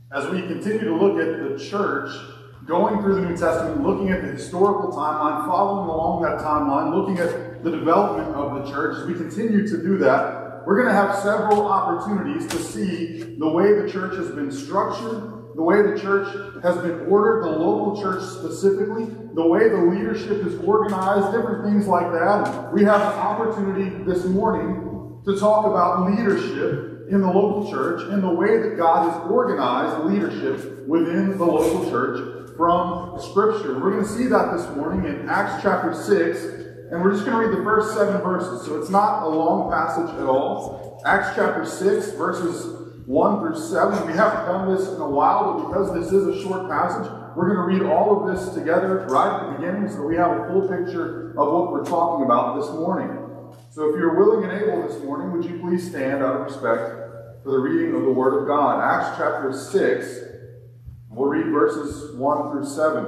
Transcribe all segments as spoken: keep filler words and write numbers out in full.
As we continue to look at the church, going through the New Testament, looking at the historical timeline, following along that timeline, looking at the development of the church, as we continue to do that, we're going to have several opportunities to see the way the church has been structured, the way the church has been ordered, the local church specifically, the way the leadership is organized, different things like that. We have an opportunity this morning to talk about leadership in the local church and the way that God has organized leadership within the local church from Scripture. We're going to see that this morning in Acts chapter six, and we're just going to read the first seven verses. So it's not a long passage at all. Acts chapter six, verses one through seven. We haven't done this in a while, but because this is a short passage, we're going to read all of this together right at the beginning so that we have a full picture of what we're talking about this morning. So if you're willing and able this morning, would you please stand out of respect for the reading of the Word of God. Acts chapter six, we'll read verses one through seven.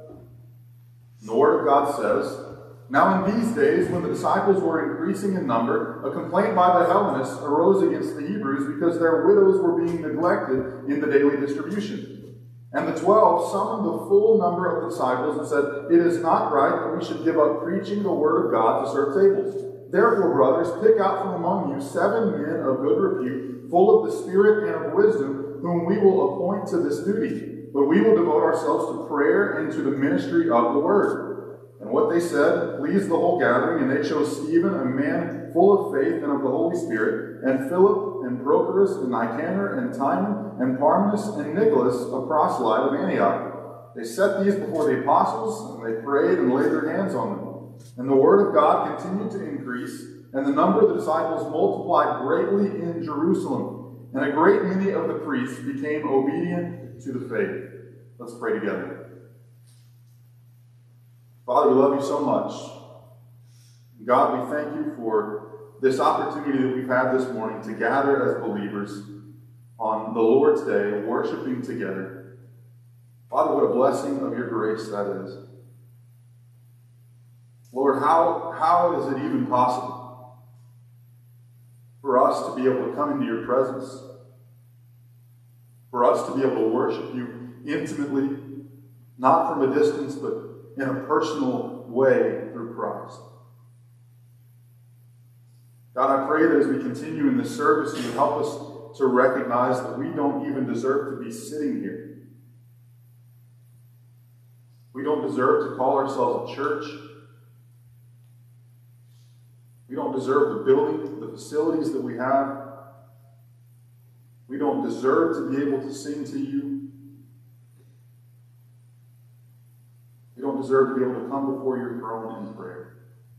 The Word of God says, "Now in these days, when the disciples were increasing in number, a complaint by the Hellenists arose against the Hebrews because their widows were being neglected in the daily distribution. And the twelve summoned the full number of the disciples and said, 'It is not right that we should give up preaching the word of God to serve tables. Therefore, brothers, pick out from among you seven men of good repute, full of the Spirit and of wisdom, whom we will appoint to this duty. But we will devote ourselves to prayer and to the ministry of the word.' And what they said pleased the whole gathering, and they chose Stephen, a man full of faith and of the Holy Spirit, and Philip, and Prochorus, and Nicanor, and Timon, and Parmenas, and Nicholas, a proselyte of Antioch. They set these before the apostles, and they prayed and laid their hands on them. And the word of God continued to increase, and the number of the disciples multiplied greatly in Jerusalem. And a great many of the priests became obedient to the faith." Let's pray together. Father, we love you so much. God, we thank you for this opportunity that we've had this morning to gather as believers on the Lord's Day, worshiping together. Father, what a blessing of your grace that is. Lord, how, how is it even possible for us to be able to come into your presence, for us to be able to worship you intimately, not from a distance, but in a personal way through Christ? God, I pray that as we continue in this service, you would help us to recognize that we don't even deserve to be sitting here. We don't deserve to call ourselves a church. We don't deserve the building, the facilities that we have. We don't deserve to be able to sing to you. We don't deserve to be able to come before your throne in prayer.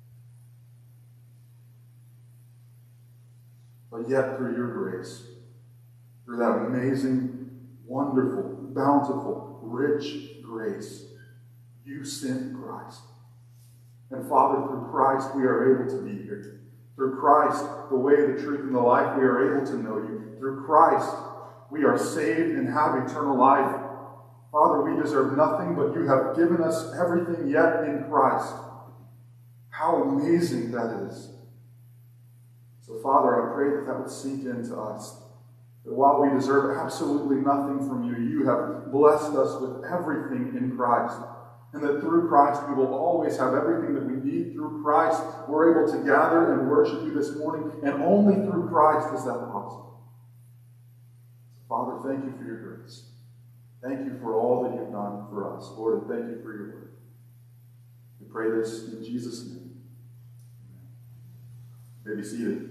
But yet, through your grace, through that amazing, wonderful, bountiful, rich grace, you sent Christ. And Father, through Christ, we are able to be here. Through Christ, the way, the truth, and the life, we are able to know you. Through Christ, we are saved and have eternal life. Father, we deserve nothing, but you have given us everything yet in Christ. How amazing that is. So, Father, I pray that that would sink into us. That while we deserve absolutely nothing from you, you have blessed us with everything in Christ. And that through Christ we will always have everything that we need. Through Christ we're able to gather and worship you this morning. And only through Christ is that possible. So, Father, thank you for your grace. Thank you for all that you've done for us. Lord, and thank you for your word. We pray this in Jesus' name. You may be seated.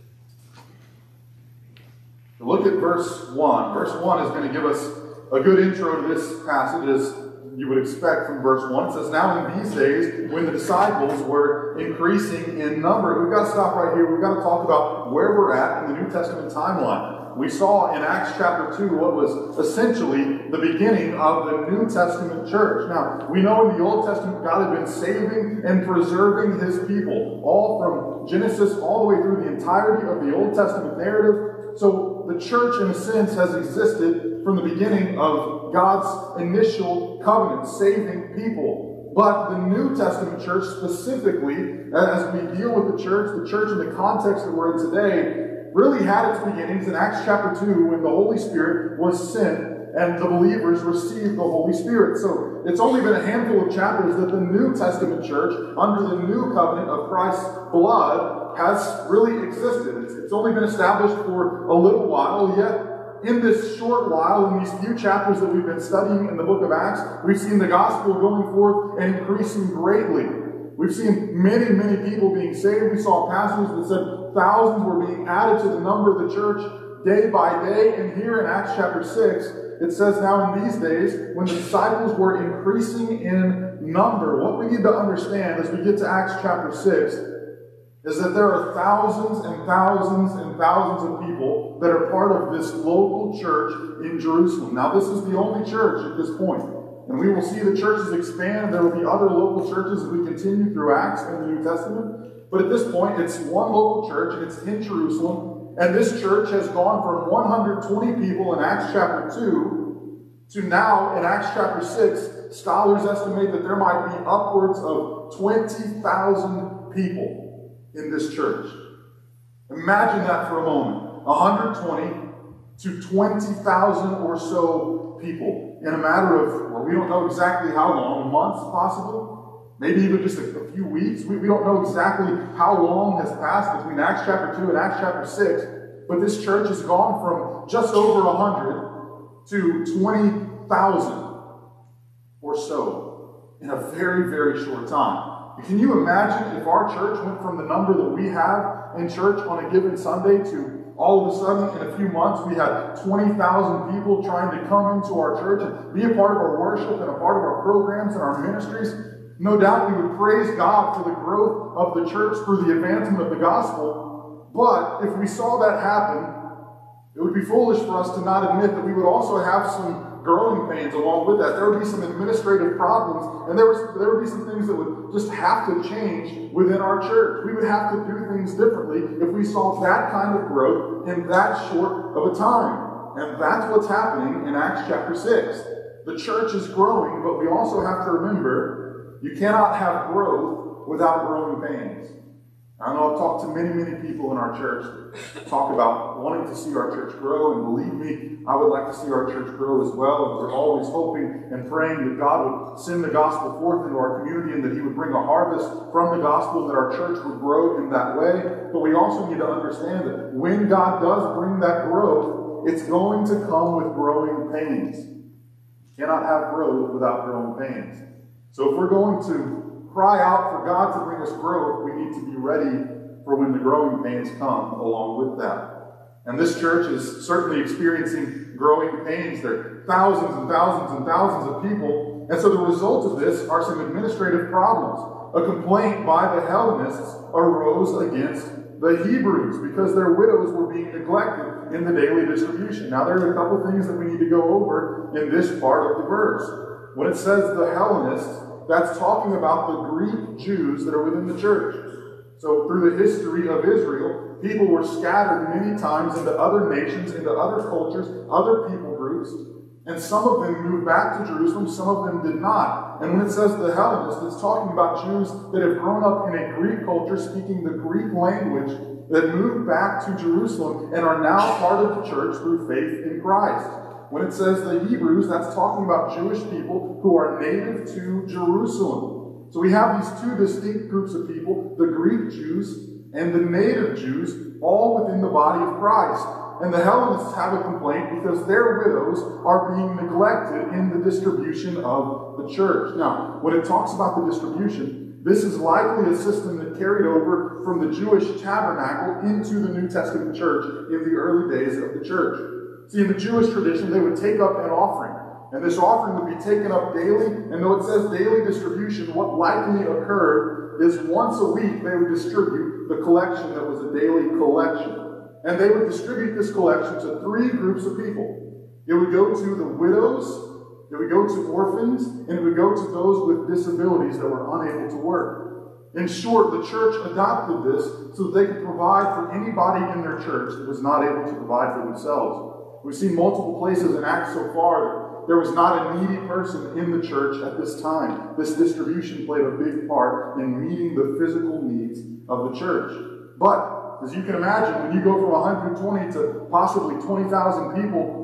So look at verse one. Verse one is going to give us a good intro to this passage, as you would expect from verse one. It says, "Now in these days, when the disciples were increasing in number," we've got to stop right here. We've got to talk about where we're at in the New Testament timeline. We saw in Acts chapter two what was essentially the beginning of the New Testament church. Now, we know in the Old Testament God had been saving and preserving his people, all from Genesis all the way through the entirety of the Old Testament narrative. So the church, in a sense, has existed from the beginning of God's initial covenant, saving people. But the New Testament church specifically, as we deal with the church, the church in the context that we're in today, really had its beginnings in Acts chapter two when the Holy Spirit was sent and the believers received the Holy Spirit. So it's only been a handful of chapters that the New Testament church, under the new covenant of Christ's blood, has really existed. It's, it's only been established for a little while, yet in this short while, in these few chapters that we've been studying in the book of Acts, we've seen the gospel going forth and increasing greatly. We've seen many, many people being saved. We saw passages that said thousands were being added to the number of the church day by day. And here in Acts chapter six, it says, now in these days, when the disciples were increasing in number, what we need to understand as we get to Acts chapter six is that there are thousands and thousands and thousands of people that are part of this local church in Jerusalem. Now, this is the only church at this point. And we will see the churches expand. There will be other local churches as we continue through Acts and the New Testament. But at this point, it's one local church, and it's in Jerusalem. And this church has gone from one hundred twenty people in Acts chapter two to now in Acts chapter six, scholars estimate that there might be upwards of twenty thousand people in this church. Imagine that for a moment. one hundred twenty to twenty thousand or so people in a matter of, well, we don't know exactly how long, months possibly, maybe even just a, a few weeks. We, we don't know exactly how long has passed between Acts chapter two and Acts chapter six, but this church has gone from just over one hundred to twenty thousand or so in a very, very short time. Can you imagine if our church went from the number that we have in church on a given Sunday to all of a sudden, in a few months, we had twenty thousand people trying to come into our church and be a part of our worship and a part of our programs and our ministries? No doubt we would praise God for the growth of the church through the advancement of the gospel. But if we saw that happen, it would be foolish for us to not admit that we would also have some growing pains along with that. There would be some administrative problems, and there, was, there would be some things that would just have to change within our church. We would have to do things differently if we saw that kind of growth in that short of a time. And that's what's happening in Acts chapter six. The church is growing, but we also have to remember you cannot have growth without growing pains. I know I've talked to many, many people in our church that talk about wanting to see our church grow, and believe me, I would like to see our church grow as well. And we're always hoping and praying that God would send the gospel forth into our community and that He would bring a harvest from the gospel, and that our church would grow in that way. But we also need to understand that when God does bring that growth, it's going to come with growing pains. You cannot have growth without growing pains. So if we're going to cry out for God to bring us growth, we need to be ready for when the growing pains come along with that. And this church is certainly experiencing growing pains. There are thousands and thousands and thousands of people. And so the result of this are some administrative problems. A complaint by the Hellenists arose against the Hebrews because their widows were being neglected in the daily distribution. Now, there are a couple things that we need to go over in this part of the verse. When it says the Hellenists, that's talking about the Greek Jews that are within the church. So through the history of Israel, people were scattered many times into other nations, into other cultures, other people groups, and some of them moved back to Jerusalem, some of them did not. And when it says the Hellenists, it's talking about Jews that have grown up in a Greek culture, speaking the Greek language, that moved back to Jerusalem and are now part of the church through faith in Christ. When it says the Hebrews, that's talking about Jewish people who are native to Jerusalem. So we have these two distinct groups of people, the Greek Jews and the native Jews, all within the body of Christ. And the Hellenists have a complaint because their widows are being neglected in the distribution of the church. Now, when it talks about the distribution, this is likely a system that carried over from the Jewish tabernacle into the New Testament church in the early days of the church. See, in the Jewish tradition, they would take up an offering. And this offering would be taken up daily. And though it says daily distribution, what likely occurred is once a week they would distribute the collection that was a daily collection. And they would distribute this collection to three groups of people. It would go to the widows, it would go to orphans, and it would go to those with disabilities that were unable to work. In short, the church adopted this so that they could provide for anybody in their church that was not able to provide for themselves. We've seen multiple places in Acts so far that there was not a needy person in the church at this time. This distribution played a big part in meeting the physical needs of the church. But, as you can imagine, when you go from one hundred twenty to possibly twenty thousand people,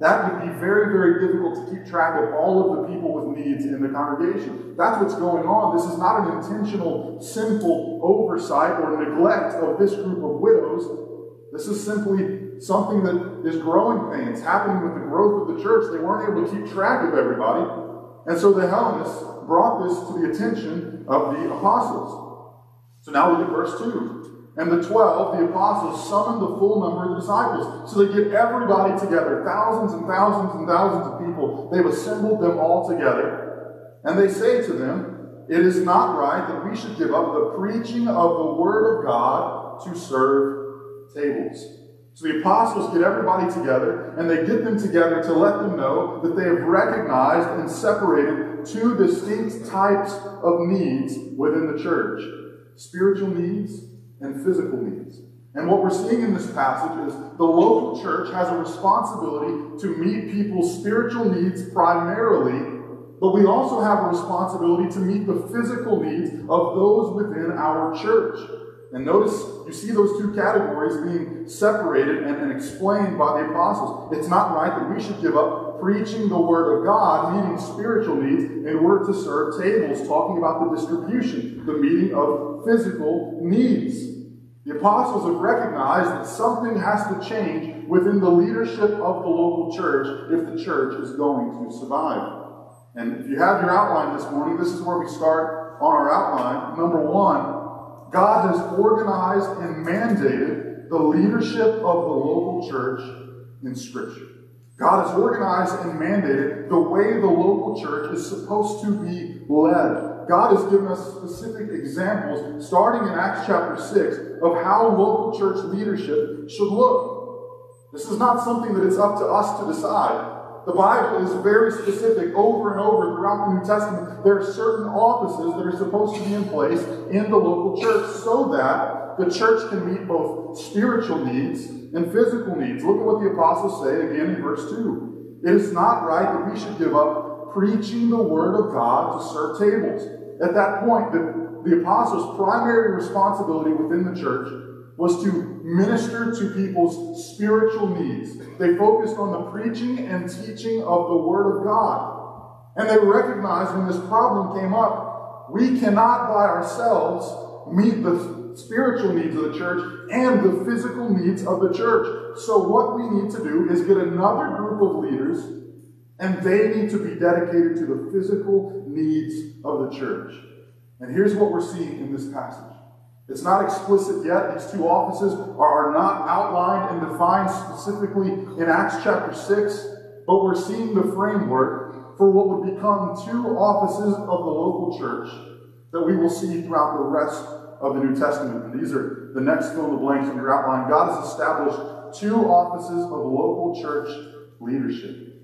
that would be very, very difficult to keep track of all of the people with needs in the congregation. That's what's going on. This is not an intentional, sinful oversight or neglect of this group of widows. This is simply something that is growing pains, happening with the growth of the church. They weren't able to keep track of everybody. And so the Hellenists brought this to the attention of the apostles. So now look at verse two. And the twelve, the apostles, summoned the full number of the disciples. So they get everybody together, thousands and thousands and thousands of people. They've assembled them all together. And they say to them, it is not right that we should give up the preaching of the word of God to serve tables. So the apostles get everybody together, and they get them together to let them know that they have recognized and separated two distinct types of needs within the church. Spiritual needs and physical needs. And what we're seeing in this passage is the local church has a responsibility to meet people's spiritual needs primarily, but we also have a responsibility to meet the physical needs of those within our church. And notice, you see those two categories being separated and, and explained by the apostles. It's not right that we should give up preaching the word of God, meeting spiritual needs, in order to serve tables, talking about the distribution, the meeting of physical needs. The apostles have recognized that something has to change within the leadership of the local church if the church is going to survive. And if you have your outline this morning, this is where we start on our outline. Number one, God has organized and mandated the leadership of the local church in Scripture. God has organized and mandated the way the local church is supposed to be led. God has given us specific examples, starting in Acts chapter six, of how local church leadership should look. This is not something that it's up to us to decide. The Bible is very specific over and over throughout the New Testament. There are certain offices that are supposed to be in place in the local church so that the church can meet both spiritual needs and physical needs. Look at what the apostles say again in verse two. It is not right that we should give up preaching the word of God to serve tables. At that point, the, the apostles' primary responsibility within the church was to minister to people's spiritual needs. They focused on the preaching and teaching of the Word of God. And they recognized when this problem came up, we cannot by ourselves meet the spiritual needs of the church and the physical needs of the church. So what we need to do is get another group of leaders, and they need to be dedicated to the physical needs of the church. And here's what we're seeing in this passage. It's not explicit yet. These two offices are not outlined and defined specifically in Acts chapter six, but we're seeing the framework for what would become two offices of the local church that we will see throughout the rest of the New Testament. And these are the next fill in the blanks in your outline. God has established two offices of local church leadership.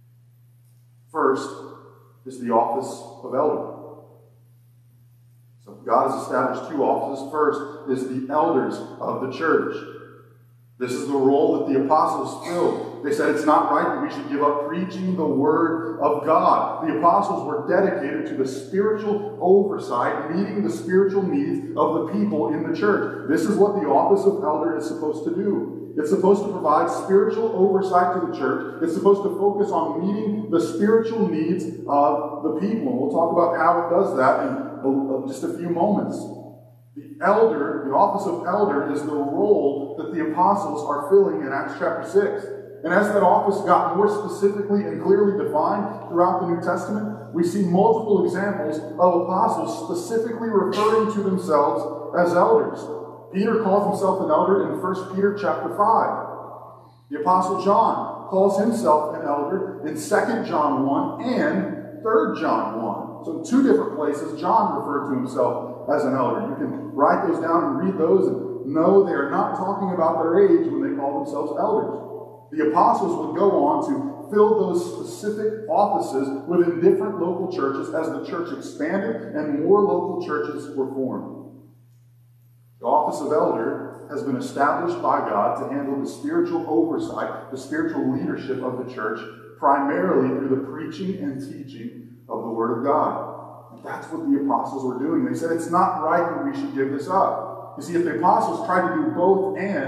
First is the office of elder. So God has established two offices. First is the elders of the church. This is the role that the apostles filled. They said it's not right that we should give up preaching the word of God. The apostles were dedicated to the spiritual oversight, meeting the spiritual needs of the people in the church. This is what the office of elder is supposed to do. It's supposed to provide spiritual oversight to the church. It's supposed to focus on meeting the spiritual needs of the people. And we'll talk about how it does that in just a few moments. The elder, the office of elder, is the role that the apostles are filling in Acts chapter six. And as that office got more specifically and clearly defined throughout the New Testament, we see multiple examples of apostles specifically referring to themselves as elders. Peter calls himself an elder in First Peter chapter five. The apostle John calls himself an elder in Second John one and Third John one. So in two different places, John referred to himself as an elder. You can write those down and read those and know they are not talking about their age when they call themselves elders. The apostles would go on to fill those specific offices within different local churches as the church expanded and more local churches were formed. The office of elder has been established by God to handle the spiritual oversight, the spiritual leadership of the church, primarily through the preaching and teaching of the Word of God. And that's what the apostles were doing. They said it's not right that we should give this up. You see, if the apostles tried to do both and,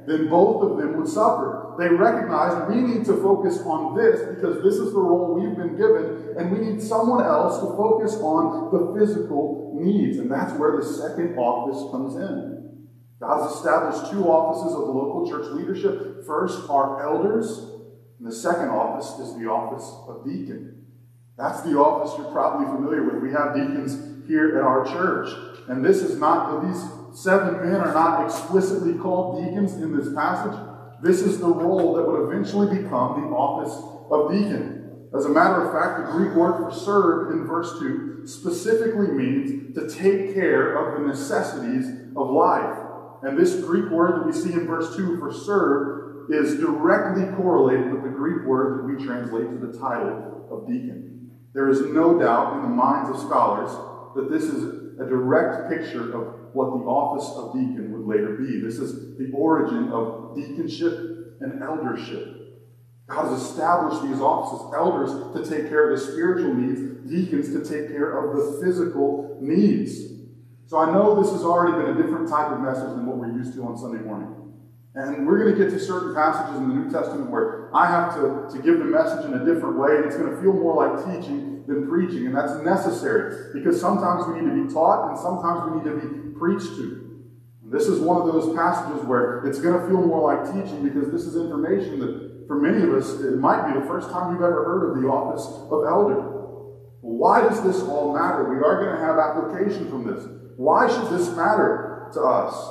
then both of them would suffer. They recognized we need to focus on this because this is the role we've been given, and we need someone else to focus on the physical needs. And that's where the second office comes in. God has established two offices of the local church leadership. First are elders, and the second office is the office of deacon. That's the office you're probably familiar with. We have deacons here at our church. And this is not, these seven men are not explicitly called deacons in this passage. This is the role that would eventually become the office of deacon. As a matter of fact, the Greek word for serve in verse two specifically means to take care of the necessities of life. And this Greek word that we see in verse two for serve is directly correlated with the Greek word that we translate to the title of deacon. There is no doubt in the minds of scholars that this is a direct picture of what the office of deacon would later be. This is the origin of deaconship and eldership. God has established these offices, elders to take care of the spiritual needs, deacons to take care of the physical needs. So I know this has already been a different type of message than what we're used to on Sunday morning. And we're going to get to certain passages in the New Testament where I have to, to give the message in a different way, and it's going to feel more like teaching than preaching, and that's necessary because sometimes we need to be taught and sometimes we need to be preached to. And this is one of those passages where it's going to feel more like teaching because this is information that for many of us, it might be the first time you've ever heard of the office of elder. Well, why does this all matter? We are going to have application from this. Why should this matter to us?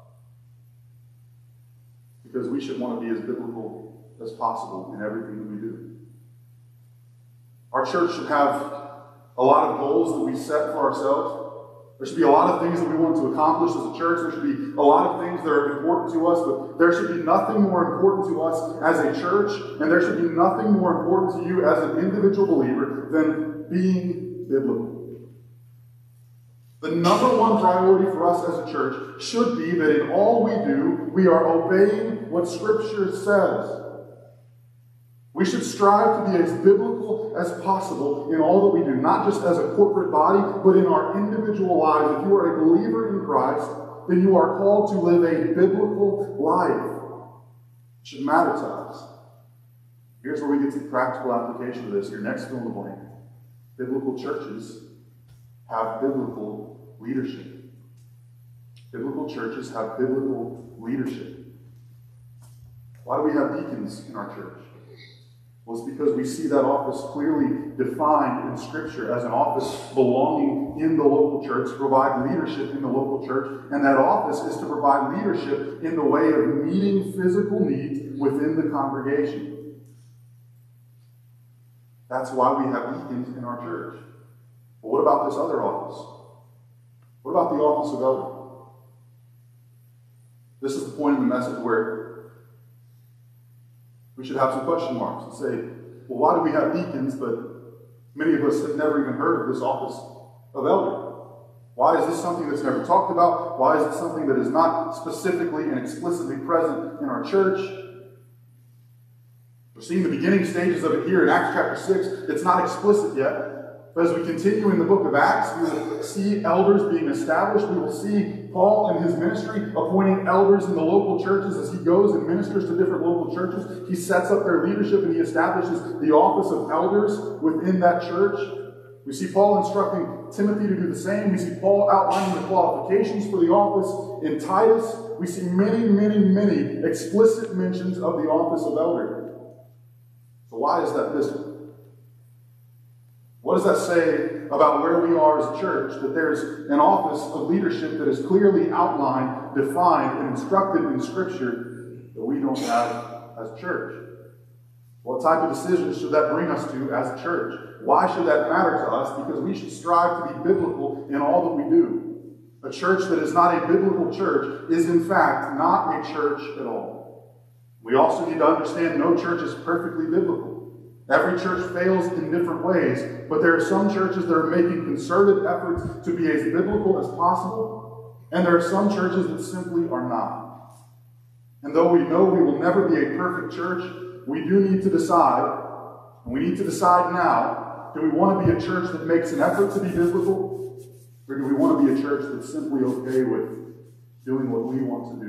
Because we should want to be as biblical as possible in everything that we do. Our church should have a lot of goals that we set for ourselves. There should be a lot of things that we want to accomplish as a church. There should be a lot of things that are important to us, but there should be nothing more important to us as a church, and there should be nothing more important to you as an individual believer than being biblical. The number one priority for us as a church should be that in all we do, we are obeying what Scripture says. We should strive to be as biblical as possible in all that we do, not just as a corporate body, but in our individual lives. If you are a believer in Christ, then you are called to live a biblical life. It should matter to us. Here's where we get to the practical application of this. Your next fill in the blank. Biblical churches have biblical leadership. Biblical churches have biblical leadership. Why do we have deacons in our church? Well, it's because we see that office clearly defined in Scripture as an office belonging in the local church, to provide leadership in the local church. And that office is to provide leadership in the way of meeting physical needs within the congregation. That's why we have deacons in our church. But what about this other office? What about the office of elder? This is the point in the message where we should have some question marks and say, well, why do we have deacons, but many of us have never even heard of this office of elder? Why is this something that's never talked about? Why is it something that is not specifically and explicitly present in our church? We're seeing the beginning stages of it here in Acts chapter six. It's not explicit yet. But as we continue in the book of Acts, we will see elders being established. We will see Paul and his ministry appointing elders in the local churches as he goes and ministers to different local churches. He sets up their leadership and he establishes the office of elders within that church. We see Paul instructing Timothy to do the same. We see Paul outlining the qualifications for the office in Titus. We see many, many, many explicit mentions of the office of elder. So why is that this one? What does that say about where we are as a church? That there's an office of leadership that is clearly outlined, defined, and instructed in Scripture that we don't have as a church. What type of decisions should that bring us to as a church? Why should that matter to us? Because we should strive to be biblical in all that we do. A church that is not a biblical church is in fact not a church at all. We also need to understand no church is perfectly biblical. Every church fails in different ways, but there are some churches that are making concerted efforts to be as biblical as possible, and there are some churches that simply are not. And though we know we will never be a perfect church, we do need to decide, and we need to decide now, do we want to be a church that makes an effort to be biblical, or do we want to be a church that's simply okay with doing what we want to do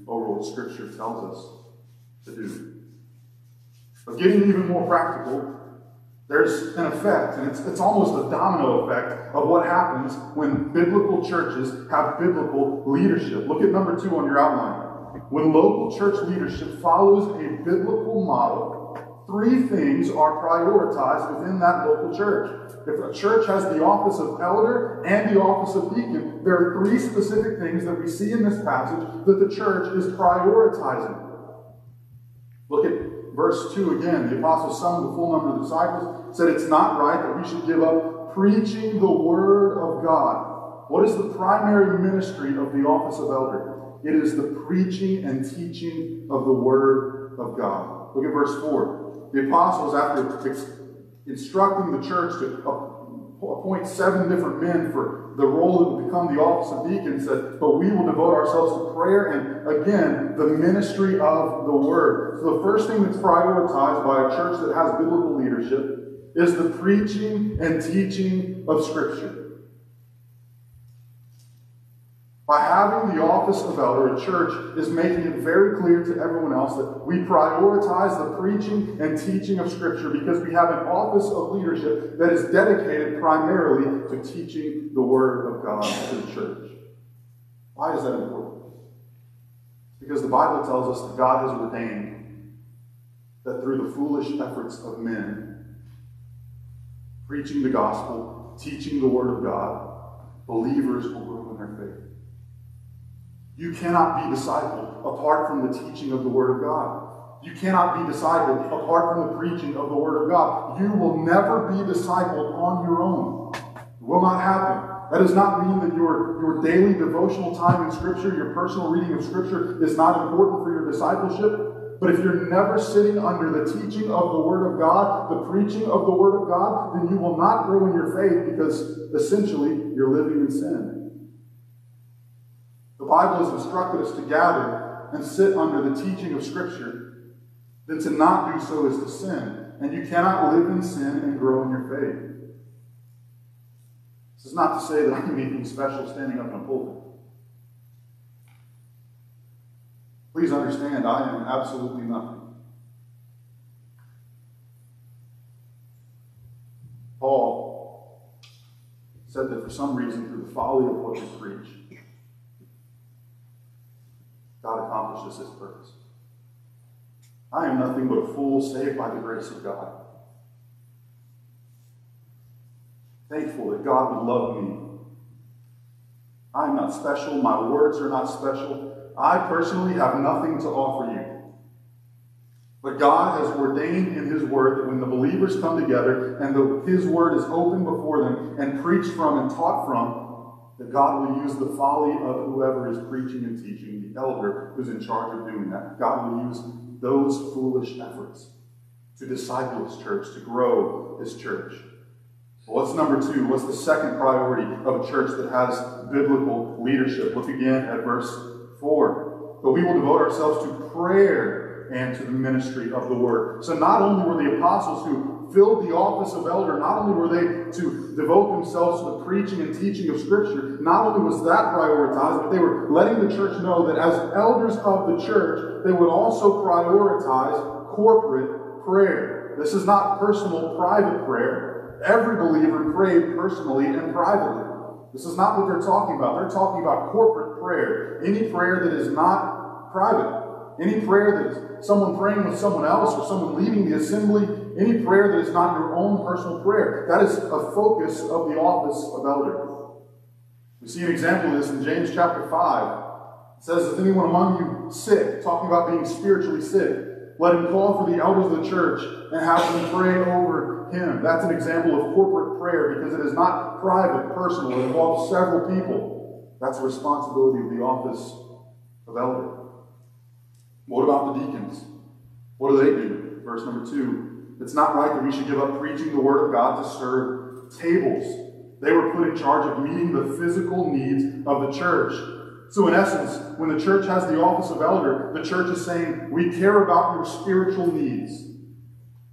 over what Scripture tells us to do. But getting even more practical, there's an effect, and it's, it's almost a domino effect of what happens when biblical churches have biblical leadership. Look at number two on your outline. When local church leadership follows a biblical model, three things are prioritized within that local church. If a church has the office of elder and the office of deacon, there are three specific things that we see in this passage that the church is prioritizing. Look at verse two again. The apostle summoned the full number of disciples, said it's not right that we should give up preaching the word of God. What is the primary ministry of the office of elder? It is the preaching and teaching of the word of God. Look at verse four. The apostles, after instructing the church to appoint seven different men for the role that would become the office of deacon, said, but we will devote ourselves to prayer and, again, the ministry of the word. So the first thing that's prioritized by a church that has biblical leadership is the preaching and teaching of Scripture. By having the office of elder, a church is making it very clear to everyone else that we prioritize the preaching and teaching of Scripture because we have an office of leadership that is dedicated primarily to teaching the Word of God to the church. Why is that important? Because the Bible tells us that God has ordained that through the foolish efforts of men, preaching the gospel, teaching the Word of God, believers will grow in their faith. You cannot be discipled apart from the teaching of the Word of God. You cannot be discipled apart from the preaching of the Word of God. You will never be discipled on your own. It will not happen. That does not mean that your, your daily devotional time in Scripture, your personal reading of Scripture is not important for your discipleship. But if you're never sitting under the teaching of the Word of God, the preaching of the Word of God, then you will not grow in your faith because essentially you're living in sin. The Bible has instructed us to gather and sit under the teaching of Scripture. Then to not do so is to sin. And you cannot live in sin and grow in your faith. This is not to say that I'm anything special standing up in a pulpit. Please understand, I am absolutely nothing. Paul said that for some reason, through the folly of what we preach, God accomplishes His purpose. I am nothing but a fool saved by the grace of God. Thankful that God would love me. I am not special. My words are not special. I personally have nothing to offer you. But God has ordained in His Word that when the believers come together and the, His Word is open before them and preached from and taught from, that God will use the folly of whoever is preaching and teaching, the elder who's in charge of doing that. God will use those foolish efforts to disciple His church, to grow His church. Well, what's number two? What's the second priority of a church that has biblical leadership? Look again at verse four. But we will devote ourselves to prayer and to the ministry of the Word. So not only were the apostles who filled the office of elder, not only were they to devote themselves to the preaching and teaching of Scripture, not only was that prioritized, but they were letting the church know that as elders of the church, they would also prioritize corporate prayer. This is not personal, private prayer. Every believer prayed personally and privately. This is not what they're talking about. They're talking about corporate prayer. Any prayer that is not private. Any prayer that is someone praying with someone else or someone leading the assembly. Any prayer that is not your own personal prayer. That is a focus of the office of elder. We see an example of this in James chapter five. It says, is anyone among you sick? Talking about being spiritually sick. Let him call for the elders of the church and have them pray over him. That's an example of corporate prayer because it is not private, personal. It involves several people. That's a responsibility of the office of elder. What about the deacons? What do they do? Verse number two. It's not right that we should give up preaching the Word of God to serve tables. They were put in charge of meeting the physical needs of the church. So in essence, when the church has the office of elder, the church is saying, we care about your spiritual needs.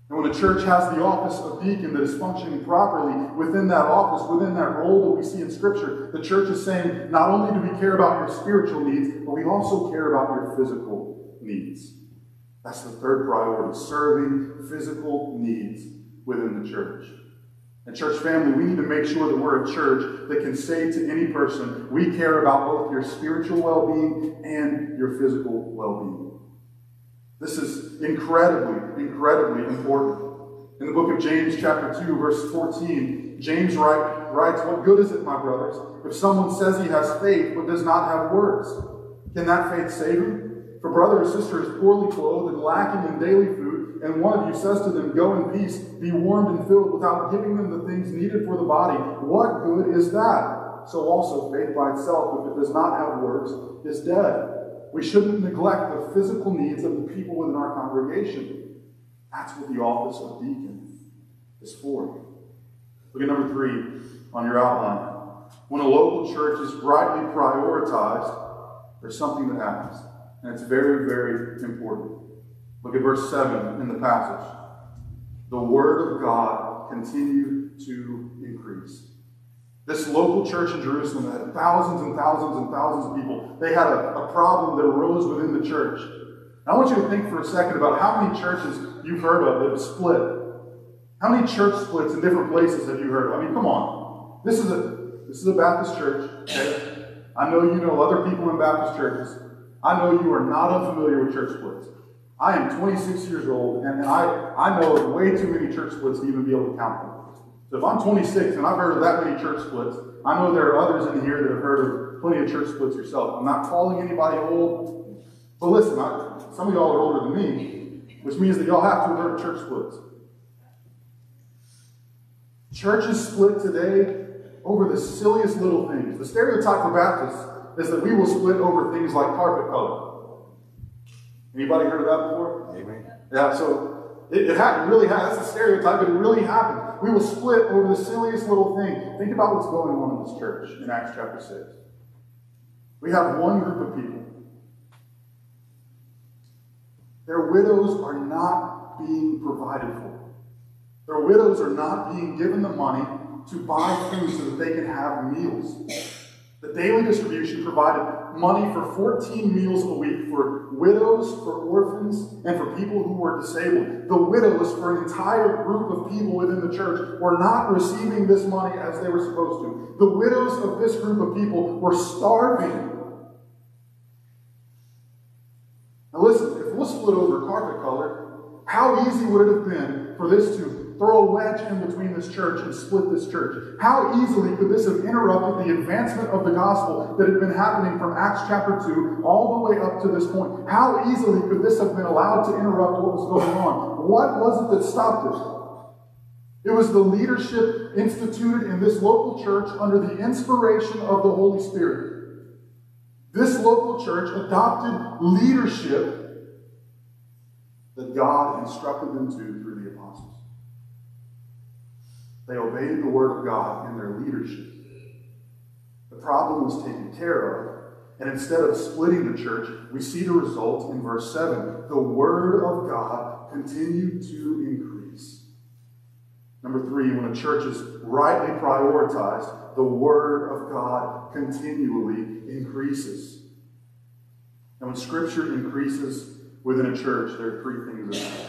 And when a church has the office of deacon that is functioning properly within that office, within that role that we see in Scripture, the church is saying, not only do we care about your spiritual needs, but we also care about your physical needs. That's the third priority, serving physical needs within the church. And church family, we need to make sure that we're a church that can say to any person, we care about both your spiritual well-being and your physical well-being. This is incredibly, incredibly important. In the book of James, chapter two, verse fourteen, James write, writes, "What good is it, my brothers, if someone says he has faith but does not have works? Can that faith save him? If a brother or sister is poorly clothed and lacking in daily food, and one of you says to them, 'Go in peace, be warmed and filled,' without giving them the things needed for the body, what good is that? So also faith by itself, if it does not have works, is dead." We shouldn't neglect the physical needs of the people within our congregation. That's what the office of deacon is for. Look at number three on your outline. When a local church is rightly prioritized, there's something that happens. And it's very, very important. Look at verse seven in the passage. The word of God continued to increase. This local church in Jerusalem had thousands and thousands and thousands of people. They had a, a problem that arose within the church. And I want you to think for a second about how many churches you've heard of that have split. How many church splits in different places have you heard of? I mean, come on. This is a this is a Baptist church. Okay? I know you know other people in Baptist churches. I know you are not unfamiliar with church splits. I am twenty-six years old, and, and I, I know of way too many church splits to even be able to count them. So if I'm twenty-six and I've heard of that many church splits, I know there are others in here that have heard of plenty of church splits yourself. I'm not calling anybody old, but listen, I, some of y'all are older than me, which means that y'all have to have heard of church splits. Churches split today over the silliest little things. The stereotype for Baptists is that we will split over things like carpet color. Anybody heard of that before? Amen. Yeah, so It, it, ha- it really has. That's a stereotype, but it really happens. We will split over the silliest little thing. Think about what's going on in this church in Acts chapter six. We have one group of people. Their widows are not being provided for. Their widows are not being given the money to buy food so that they can have meals. The daily distribution provided money for fourteen meals a week for widows, for orphans, and for people who were disabled. The widows, for an entire group of people within the church, were not receiving this money as they were supposed to. The widows of this group of people were starving. Now listen, if we'll split over carpet color, how easy would it have been for this to throw a wedge in between this church and split this church? How easily could this have interrupted the advancement of the gospel that had been happening from Acts chapter two all the way up to this point? How easily could this have been allowed to interrupt what was going on? What was it that stopped it? It was the leadership instituted in this local church under the inspiration of the Holy Spirit. This local church adopted leadership that God instructed them to through the apostles. They obeyed the word of God in their leadership. The problem was taken care of, and instead of splitting the church, we see the result in verse seven. The word of God continued to increase. Number three, when a church is rightly prioritized, the word of God continually increases. And when Scripture increases within a church, there are three things that happen.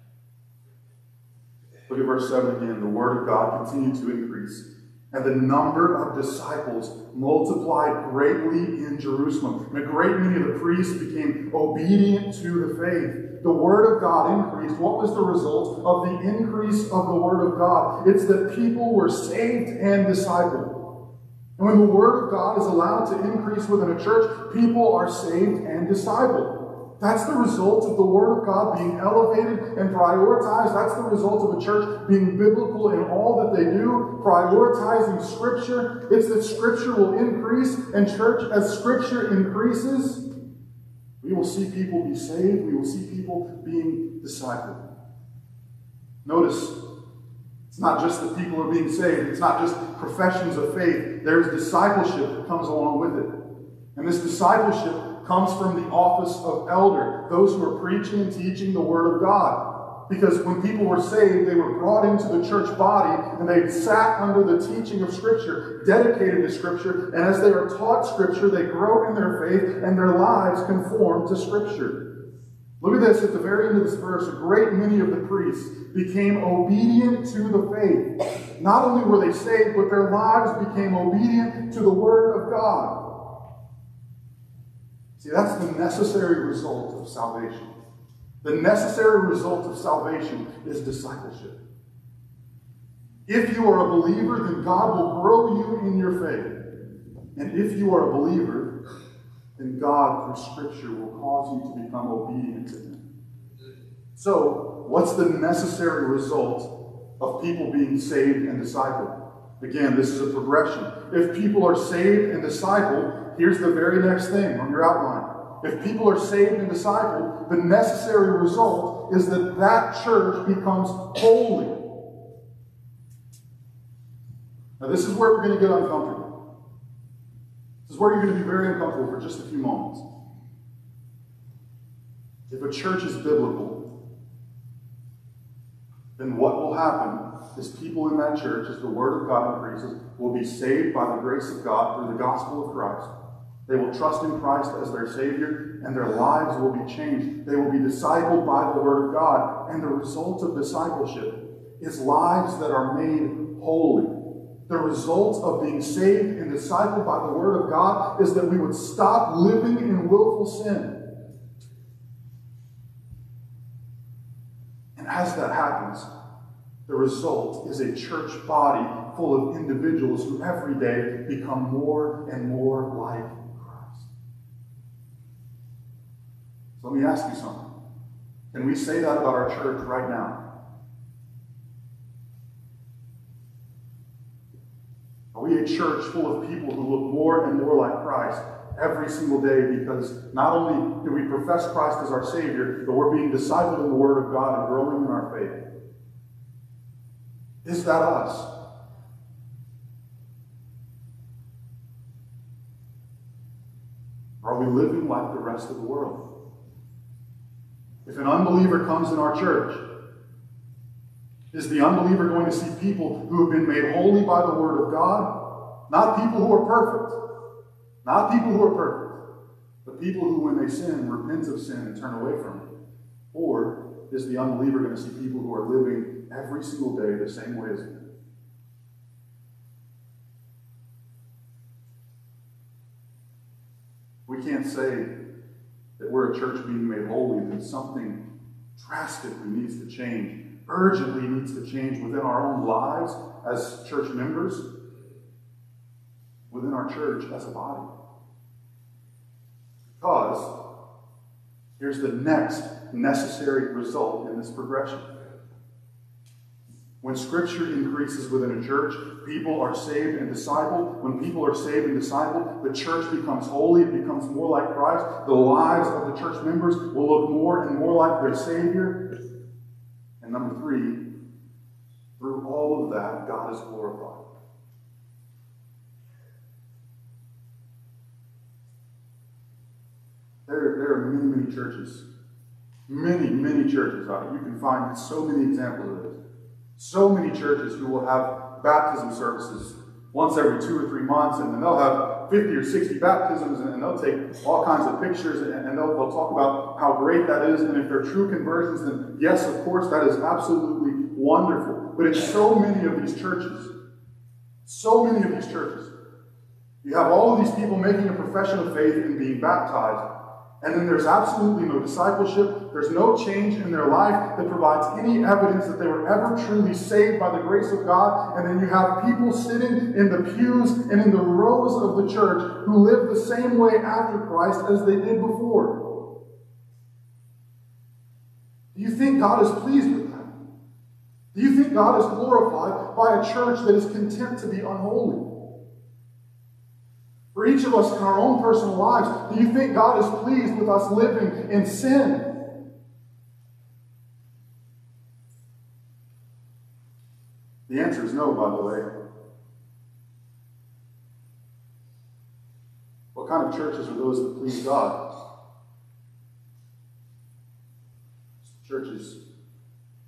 Look at verse seven again. The word of God continued to increase, and the number of disciples multiplied greatly in Jerusalem. And a great many of the priests became obedient to the faith. The word of God increased. What was the result of the increase of the word of God? It's that people were saved and discipled. And when the word of God is allowed to increase within a church, people are saved and discipled. That's the result of the Word of God being elevated and prioritized. That's the result of a church being biblical in all that they do, prioritizing Scripture. It's that Scripture will increase, and church, as Scripture increases, we will see people be saved. We will see people being discipled. Notice, it's not just that people are being saved. It's not just professions of faith. There's discipleship that comes along with it. And this discipleship comes from the office of elder, those who are preaching and teaching the Word of God. Because when people were saved, they were brought into the church body and they sat under the teaching of Scripture, dedicated to Scripture, and as they are taught Scripture, they grow in their faith and their lives conform to Scripture. Look at this at the very end of this verse. A great many of the priests became obedient to the faith. Not only were they saved, but their lives became obedient to the Word of God. See, that's the necessary result of salvation. The necessary result of salvation is discipleship. If you are a believer, then God will grow you in your faith. And if you are a believer, then God, through Scripture, will cause you to become obedient to Him. So, what's the necessary result of people being saved and discipled? Again, this is a progression. If people are saved and discipled, here's the very next thing on your outline. If people are saved and discipled, the necessary result is that that church becomes holy. Now, this is where we're going to get uncomfortable. This is where you're going to be very uncomfortable for just a few moments. If a church is biblical, then what will happen is people in that church, as the Word of God increases, will be saved by the grace of God through the gospel of Christ. They will trust in Christ as their Savior, and their lives will be changed. They will be discipled by the Word of God, and the result of discipleship is lives that are made holy. The result of being saved and discipled by the Word of God is that we would stop living in willful sin. And as that happens, the result is a church body full of individuals who every day become more and more like Christ. So let me ask you something. Can we say that about our church right now? Are we a church full of people who look more and more like Christ every single day because not only do we profess Christ as our Savior, but we're being discipled in the Word of God and growing in our faith? Is that us? Or are we living like the rest of the world? If an unbeliever comes in our church, is the unbeliever going to see people who have been made holy by the Word of God? Not people who are perfect. Not people who are perfect. But people who, when they sin, repent of sin and turn away from it. Or is the unbeliever going to see people who are living every single day the same way as him? We can't say that we're a church being made holy, then something drastically needs to change, urgently needs to change within our own lives as church members, within our church as a body. Because here's the next necessary result in this progression. When Scripture increases within a church, people are saved and discipled. When people are saved and discipled, the church becomes holy. It becomes more like Christ. The lives of the church members will look more and more like their Savior. And number three, through all of that, God is glorified. There, there are many, many churches. Many, many churches out there. You can find so many examples of this. So many churches who will have baptism services once every two or three months, and then they'll have fifty or sixty baptisms, and they'll take all kinds of pictures, and they'll, they'll talk about how great that is, and if they're true conversions, then yes, of course, that is absolutely wonderful. But in so many of these churches, so many of these churches, you have all of these people making a profession of faith and being baptized, and then there's absolutely no discipleship. There's no change in their life that provides any evidence that they were ever truly saved by the grace of God. And then you have people sitting in the pews and in the rows of the church who live the same way after Christ as they did before. Do you think God is pleased with that? Do you think God is glorified by a church that is content to be unholy? For each of us in our own personal lives, do you think God is pleased with us living in sin? The answer is no, by the way. What kind of churches are those that please God? Churches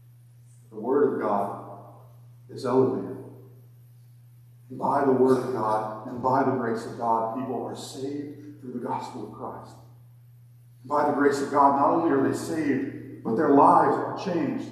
is elevated. And by the Word of God and by the grace of God, people are saved through the gospel of Christ. And by the grace of God, not only are they saved, but their lives are changed.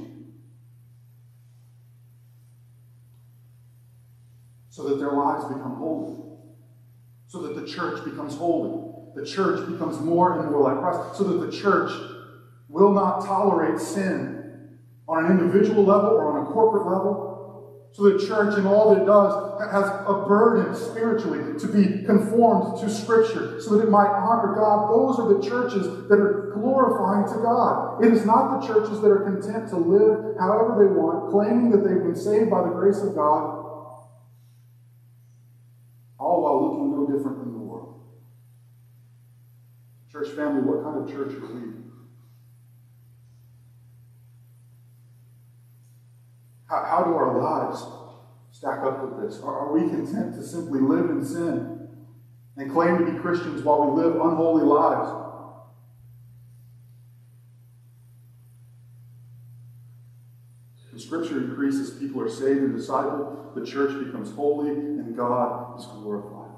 So that their lives become holy. So that the church becomes holy. The church becomes more and more like Christ. So that the church will not tolerate sin on an individual level or on a corporate level. So the church in all that it does has a burden spiritually to be conformed to Scripture so that it might honor God. Those are the churches that are glorifying to God. It is not the churches that are content to live however they want, claiming that they've been saved by the grace of God, all while looking no different than the world. Church family, what kind of church are we? How, how do our lives stack up with this? Are, are we content to simply live in sin and claim to be Christians while we live unholy lives? The Scripture increases, people are saved and discipled, the church becomes holy, and God is glorified.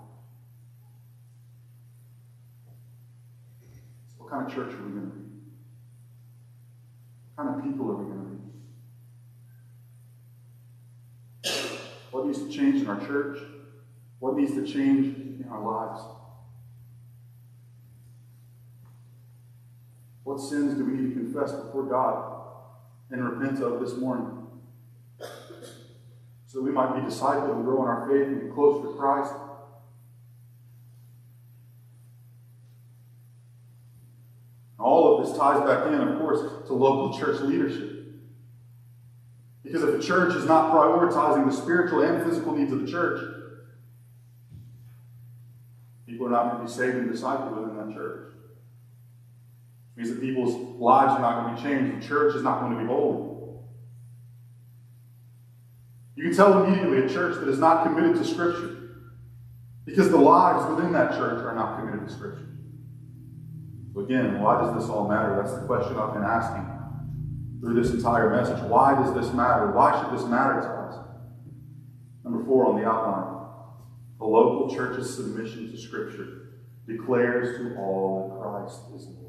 So what kind of church are we going to be? What kind of people are we going to be? What needs to change in our church? What needs to change in our lives? What sins do we need to confess before God and repent of this morning? So that we might be discipled and grow in our faith and get closer to Christ. All of this ties back in, of course, to local church leadership. Because if the church is not prioritizing the spiritual and physical needs of the church, people are not going to be saved and discipled within that church. It means that people's lives are not going to be changed. The church is not going to be holy. You can tell immediately a church that is not committed to Scripture because the lives within that church are not committed to Scripture. So again, why does this all matter? That's the question I've been asking through this entire message. Why does this matter? Why should this matter to us? Number four on the outline. The local church's submission to Scripture declares to all that Christ is Lord.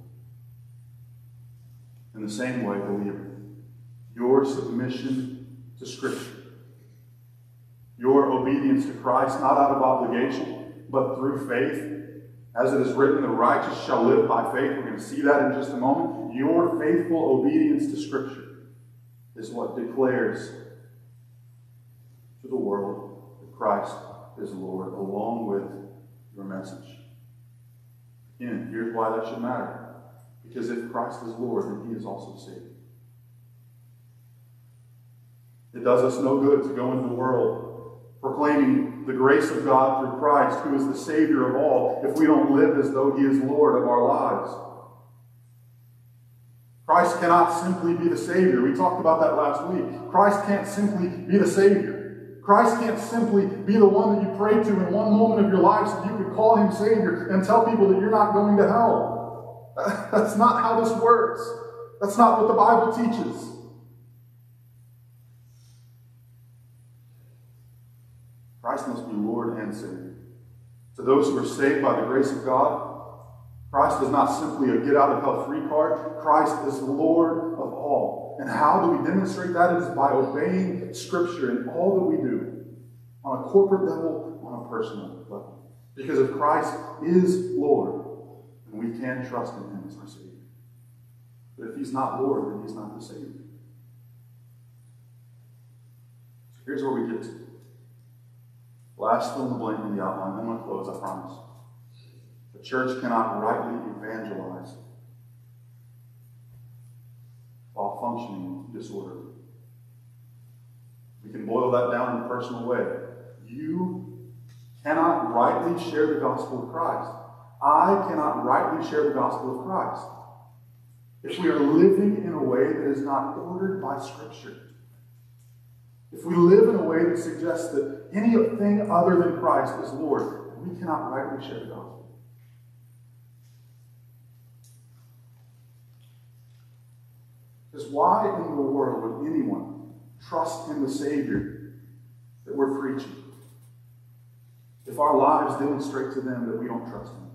In the same way, believer, your submission to Scripture, your obedience to Christ, not out of obligation, but through faith, as it is written, the righteous shall live by faith. We're going to see that in just a moment. Your faithful obedience to Scripture is what declares to the world that Christ is Lord, along with your message. Again, here's why that should matter. Because if Christ is Lord, then He is also Savior. It does us no good to go into the world proclaiming the grace of God through Christ, who is the Savior of all, if we don't live as though He is Lord of our lives. Christ cannot simply be the Savior. We talked about that last week. Christ can't simply be the Savior. Christ can't simply be the one that you pray to in one moment of your life so you could call Him Savior and tell people that you're not going to hell. That's not how this works. That's not what the Bible teaches. Christ must be Lord and Savior. To those who are saved by the grace of God, Christ is not simply a get-out-of-hell-free card. Christ is Lord of all. And how do we demonstrate that? It is by obeying Scripture in all that we do, on a corporate level, on a personal level. Because if Christ is Lord, then we can trust in Him as our Savior. But if He's not Lord, then He's not the Savior. So here's where we get to. Last fill in the blank in the outline, then we'll close, I promise. The church cannot rightly evangelize while functioning disorderly. We can boil that down in a personal way. You cannot rightly share the gospel of Christ. I cannot rightly share the gospel of Christ if we are living in a way that is not ordered by Scripture. If we live in a way that suggests that anything other than Christ is Lord, then we cannot rightly share the gospel. Because why in the world would anyone trust in the Savior we're preaching, if our lives demonstrate to them that we don't trust Him.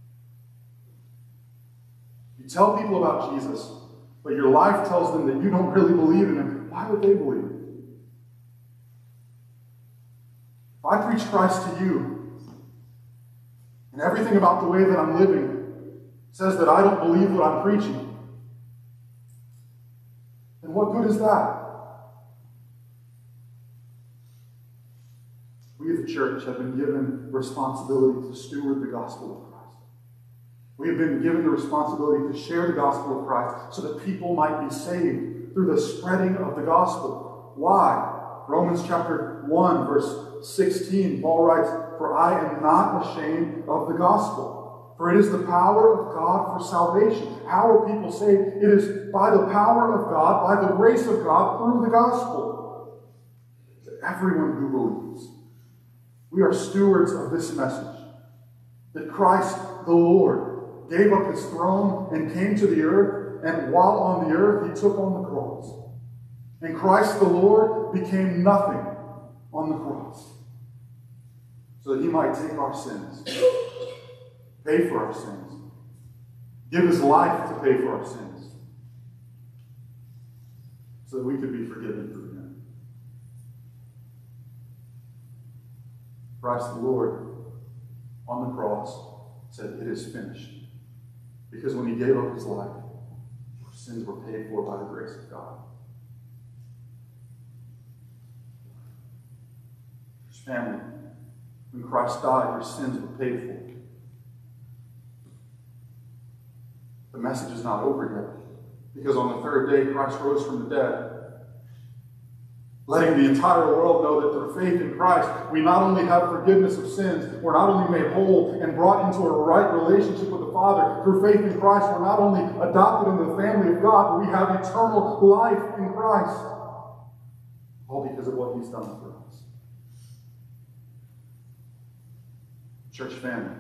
You tell people about Jesus, but your life tells them that you don't really believe in Him, why would they believe? If I preach Christ to you, and everything about the way that I'm living says that I don't believe what I'm preaching, then what good is that? We as a church have been given responsibility to steward the gospel of Christ. We have been given the responsibility to share the gospel of Christ so that people might be saved through the spreading of the gospel. Why? Romans chapter one, verse sixteen, Paul writes, "For I am not ashamed of the gospel, for it is the power of God for salvation." How are people saved? It is by the power of God, by the grace of God, through the gospel. To everyone who believes. We are stewards of this message, that Christ the Lord gave up His throne and came to the earth, and while on the earth, He took on the cross. And Christ the Lord became nothing on the cross, so that He might take our sins, pay for our sins, give His life to pay for our sins, so that we could be forgiven through Him. Christ the Lord on the cross said, "It is finished." Because when He gave up His life, our sins were paid for by the grace of God. His family, when Christ died, your sins were paid for. The message is not over yet, because on the third day Christ rose from the dead, letting the entire world know that through faith in Christ, we not only have forgiveness of sins, we're not only made whole and brought into a right relationship with the Father. Through faith in Christ, we're not only adopted into the family of God, but we have eternal life in Christ. All because of what He's done for us. Church family,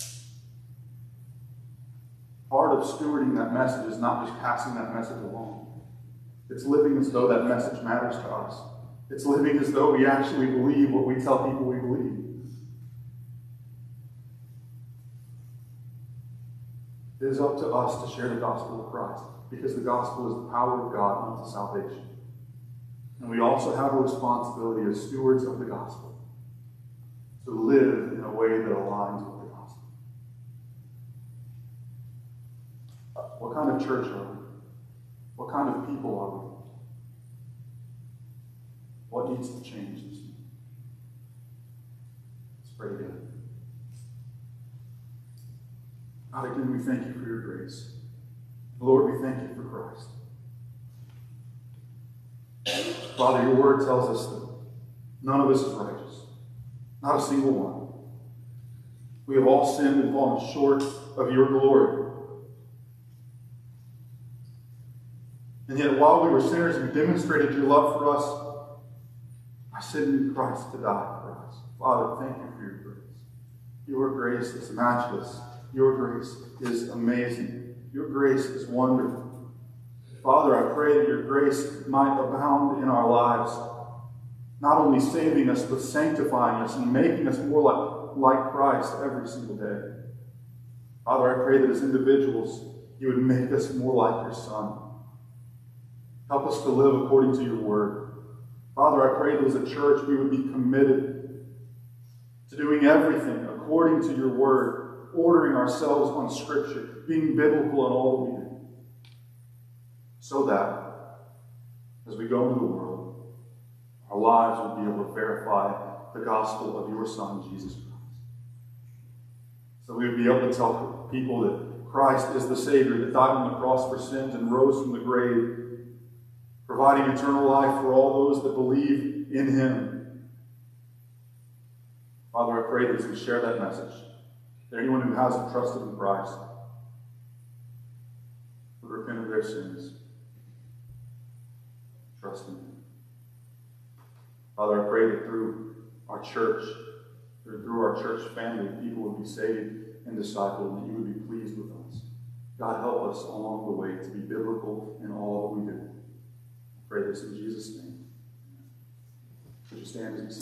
part of stewarding that message is not just passing that message along. It's living as though that message matters to us. It's living as though we actually believe what we tell people we believe. It is up to us to share the gospel of Christ, because the gospel is the power of God unto salvation. And we also have a responsibility as stewards of the gospel to live in a way that aligns with the gospel. What kind of church are we? What kind of people are we? What needs to change this week? Let's pray together. God, again, we thank You for Your grace. Lord, we thank You for Christ. Father, Your word tells us that none of us is righteous. Not a single one. We have all sinned and fallen short of Your glory. And yet, while we were sinners, You demonstrated Your love for us by sending Christ to die for us. Father, thank You for Your grace. Your grace is matchless. Your grace is amazing. Your grace is wonderful. Father, I pray that Your grace might abound in our lives, not only saving us, but sanctifying us and making us more like, like Christ every single day. Father, I pray that as individuals, You would make us more like Your Son. Help us to live according to Your word. Father, I pray that as a church we would be committed to doing everything according to Your word, ordering ourselves on Scripture, being biblical in all that we do, so that as we go into the world, our lives would be able to verify the gospel of Your Son, Jesus Christ. So we would be able to tell people that Christ is the Savior that died on the cross for sins and rose from the grave, providing eternal life for all those that believe in Him. Father, I pray that as we share that message, that anyone who hasn't trusted in Christ would repent of their sins, trust in Him. Father, I pray that through our church, through our church family, people would be saved and discipled, and that You would be pleased with us. God, help us along the way to be biblical in all that we do. I pray this in Jesus' name. Would you stand as we sing?